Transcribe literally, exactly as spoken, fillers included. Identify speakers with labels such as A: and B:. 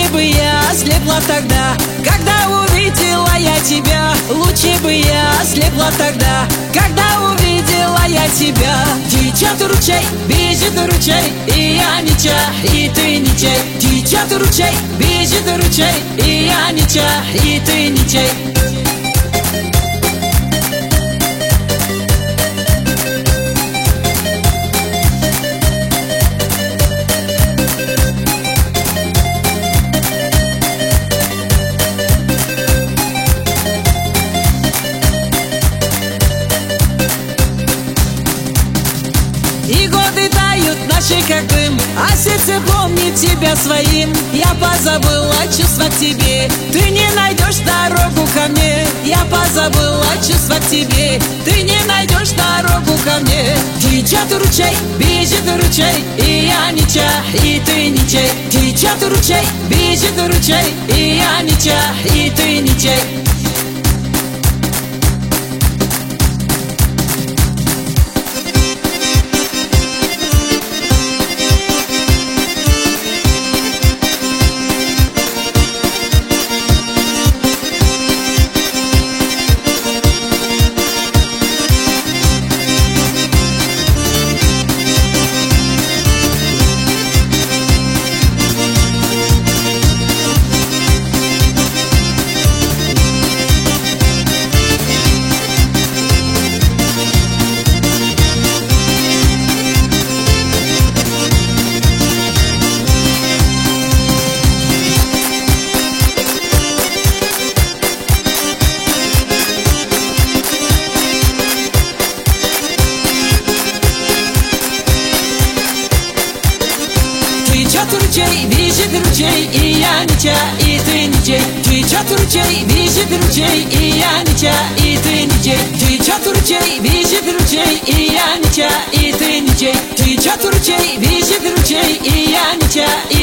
A: бы я слепла тогда, когда увидела я тебя. Лучше бы я слепла тогда, когда увидела я тебя. Течет ручей, бежит ручей, и я не чай, и ты не чай. Течет ручей, бежит ручей, и я не чай, и ты не чай. И годы тают наши как дым, а сердце помнит тебя своим. Я позабыла чувства к тебе, ты не найдешь дорогу ко мне. Я позабыла чувства к тебе, ты не найдешь дорогу ко мне. Течет ручей, бежит ручей, и я не чай, и ты не чай. Течет ручей, бежит ручей, и я не чай, и ты не чай. Течет ручей, бежит ручей, и я не чай, и ты не чай. Течет ручей, бежит ручей, и я не чай, и ты не чай. Течет ручей, бежит ручей, и я не чай, и ты не чай. Течет ручей, бежит ручей, и я не чай.